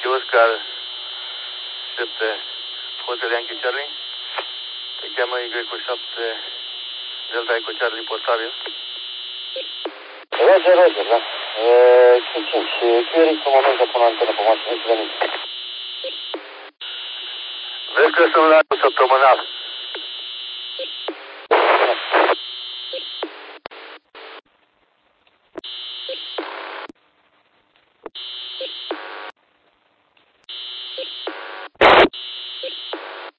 Oscar 7 Hotel Yankee Charlie. Te cheamă Y7 Delta Echo Charlie portabil. Roger, da. 5-5. Clearing pe moment să pun antenă pe mașină și venim. Vezi că sunt la săptămânal.